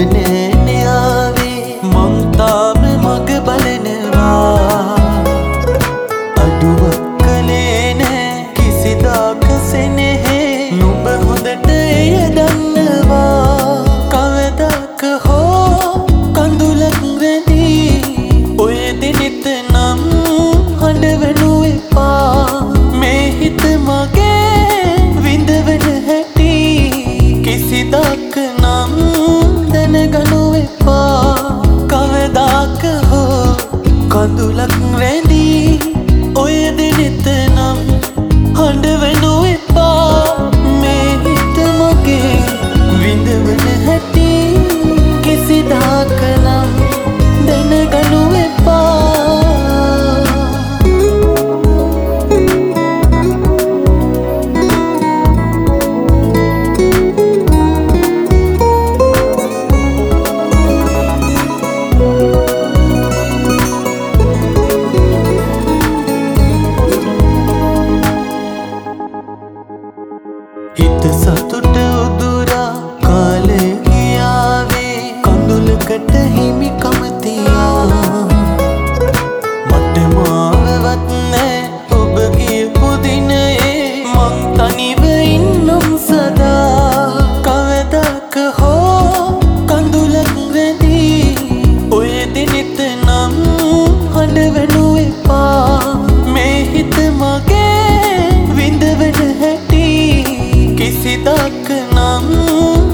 නෑ ආවේ මං තාම මග බලනවා අඩුවක් කළේ නෑ කිසිදාක සෙනෙහේ නුඹ හොඳට එය දන්නවා කවදාක හෝ කඳුලක් රැඳී ඔය දිනෙත නම් හඬවනු එපා මේ හිත මගේ විඳවන හැටි කිසිදාක නම් දැනගනු එපා කවදාක හෝ කඳුලක් රැඳී ඔය දිනෙත නම් හඬවනු එපා මේ හිත මගේ විඳවන හැටි කිසිදාක නම් දැනගනු එපා හිත සතුට උදුරා කාලේ ගියාවේ කඳුලකට හිමිකම තියා මට මාවවත් නෑ ඔබ කියපු දිනේ මං තනිව ඉන්නම් සදා කවදාක හෝ කඳුලක් රැඳී ඔය දිනෙත නම් හඬවනු එපා මේ හිත මගේ විඳවන හැටි කිසිදාක නම්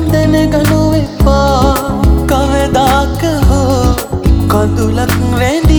දැනගනු එපා කවදාක හෝ කඳුලක් රැඳී